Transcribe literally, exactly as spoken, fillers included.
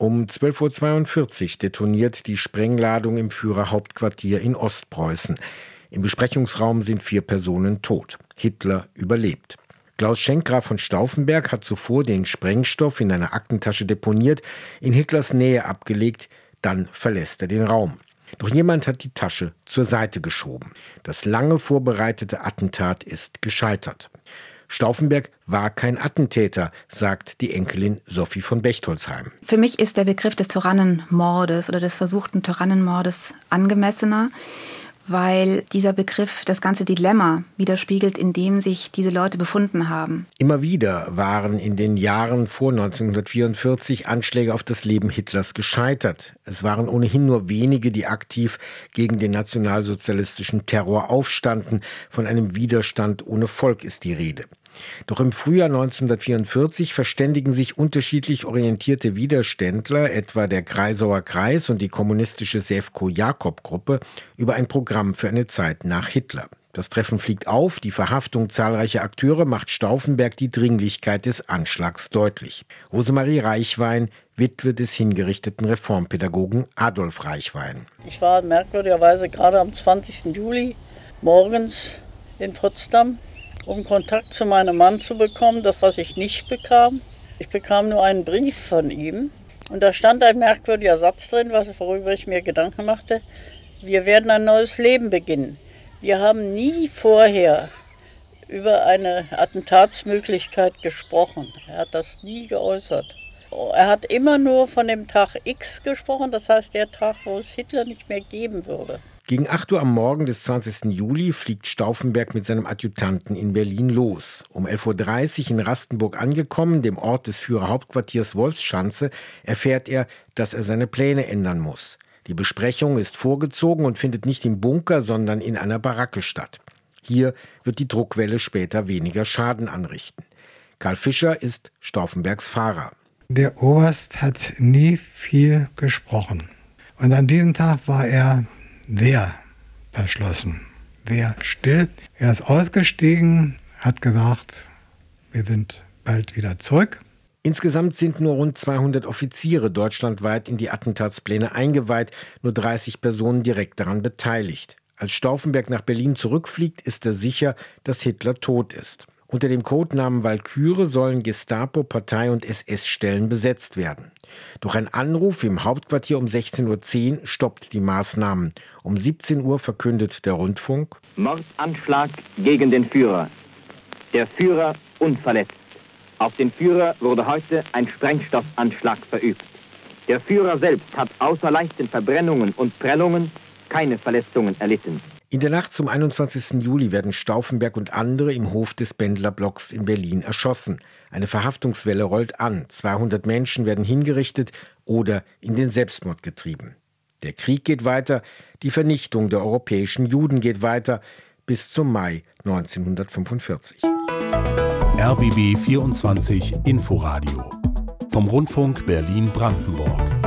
Um zwölf Uhr zweiundvierzig detoniert die Sprengladung im Führerhauptquartier in Ostpreußen. Im Besprechungsraum sind vier Personen tot. Hitler überlebt. Klaus Schenk, Graf von Stauffenberg, hat zuvor den Sprengstoff in einer Aktentasche deponiert, in Hitlers Nähe abgelegt, dann verlässt er den Raum. Doch jemand hat die Tasche zur Seite geschoben. Das lange vorbereitete Attentat ist gescheitert. Stauffenberg war kein Attentäter, sagt die Enkelin Sophie von Bechtolsheim. Für mich ist der Begriff des Tyrannenmordes oder des versuchten Tyrannenmordes angemessener, weil dieser Begriff das ganze Dilemma widerspiegelt, in dem sich diese Leute befunden haben. Immer wieder waren in den Jahren vor neunzehnhundertvierundvierzig Anschläge auf das Leben Hitlers gescheitert. Es waren ohnehin nur wenige, die aktiv gegen den nationalsozialistischen Terror aufstanden. Von einem Widerstand ohne Volk ist die Rede. Doch im Frühjahr neunzehnhundertvierundvierzig verständigen sich unterschiedlich orientierte Widerständler, etwa der Kreisauer Kreis und die kommunistische Sewko-Jakob-Gruppe, über ein Programm für eine Zeit nach Hitler. Das Treffen fliegt auf, die Verhaftung zahlreicher Akteure macht Stauffenberg die Dringlichkeit des Anschlags deutlich. Rosemarie Reichwein, Witwe des hingerichteten Reformpädagogen Adolf Reichwein. Ich war merkwürdigerweise gerade am zwanzigsten Juli morgens in Potsdam, um Kontakt zu meinem Mann zu bekommen, das, was ich nicht bekam. Ich bekam nur einen Brief von ihm und da stand ein merkwürdiger Satz drin, worüber ich mir Gedanken machte. Wir werden ein neues Leben beginnen. Wir haben nie vorher über eine Attentatsmöglichkeit gesprochen. Er hat das nie geäußert. Er hat immer nur von dem Tag X gesprochen, das heißt der Tag, wo es Hitler nicht mehr geben würde. Gegen acht Uhr am Morgen des zwanzigsten Juli fliegt Stauffenberg mit seinem Adjutanten in Berlin los. Um elf Uhr dreißig in Rastenburg angekommen, dem Ort des Führerhauptquartiers Wolfschanze, erfährt er, dass er seine Pläne ändern muss. Die Besprechung ist vorgezogen und findet nicht im Bunker, sondern in einer Baracke statt. Hier wird die Druckwelle später weniger Schaden anrichten. Karl Fischer ist Stauffenbergs Fahrer. Der Oberst hat nie viel gesprochen. Und an diesem Tag war er sehr verschlossen, sehr still. Er ist ausgestiegen, hat gesagt, wir sind bald wieder zurück. Insgesamt sind nur rund zweihundert Offiziere deutschlandweit in die Attentatspläne eingeweiht, nur dreißig Personen direkt daran beteiligt. Als Stauffenberg nach Berlin zurückfliegt, ist er sicher, dass Hitler tot ist. Unter dem Codenamen Walküre sollen Gestapo, Partei- und S S-Stellen besetzt werden. Doch ein Anruf im Hauptquartier um sechzehn Uhr zehn stoppt die Maßnahmen. Um siebzehn Uhr verkündet der Rundfunk: Mordanschlag gegen den Führer. Der Führer unverletzt. Auf den Führer wurde heute ein Sprengstoffanschlag verübt. Der Führer selbst hat außer leichten Verbrennungen und Prellungen keine Verletzungen erlitten. In der Nacht zum einundzwanzigsten Juli werden Stauffenberg und andere im Hof des Bendlerblocks in Berlin erschossen. Eine Verhaftungswelle rollt an. zweihundert Menschen werden hingerichtet oder in den Selbstmord getrieben. Der Krieg geht weiter, die Vernichtung der europäischen Juden geht weiter bis zum Mai neunzehnhundertfünfundvierzig. R B B vierundzwanzig Inforadio vom Rundfunk Berlin-Brandenburg.